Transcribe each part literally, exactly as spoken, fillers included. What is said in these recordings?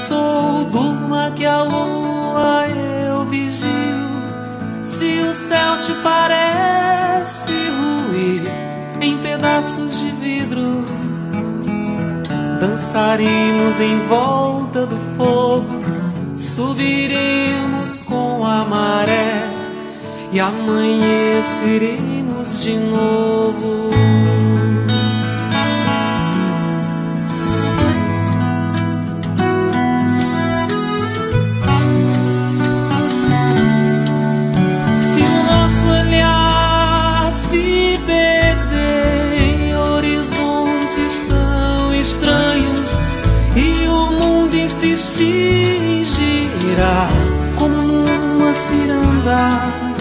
sou, durma que a lua eu vigio. Se o céu te parece ruir em pedaços de vidro, dançaremos em volta do fogo, subiremos com a maré e amanheceremos de novo. Se o nosso olhar se perder em horizontes tão estranhos e o mundo insistir em girar como numa ciranda,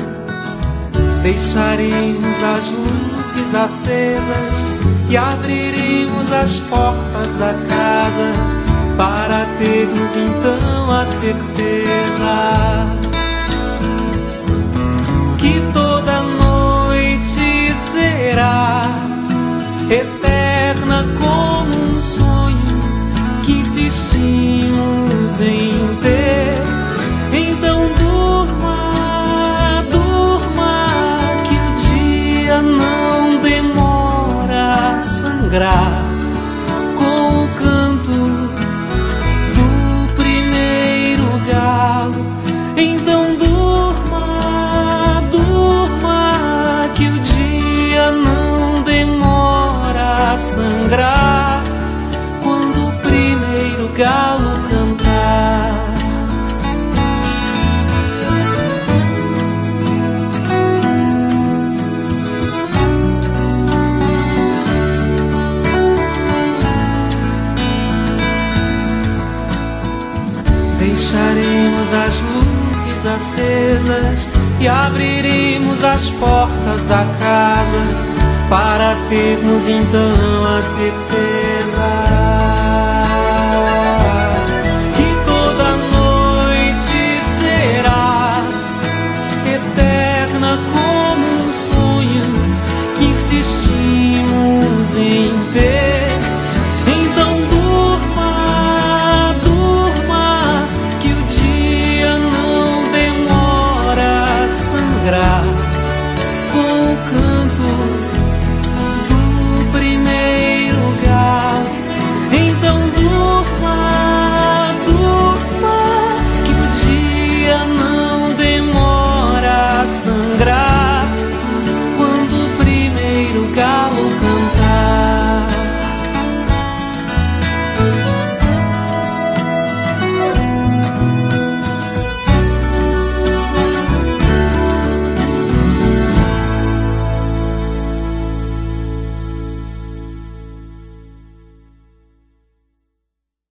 deixaremos as luzes acesas e abriremos as portas da casa para termos então a certeza que toda noite será eterna como um sonho que insistimos em ter. Então durma, durma, que o dia não demora a sangrar com o canto do primeiro galo. Então durma, durma, que o dia não demora a sangrar quando o primeiro galo cantar. Deixaremos as luzes acesas e abriremos as portas da casa para termos então a certeza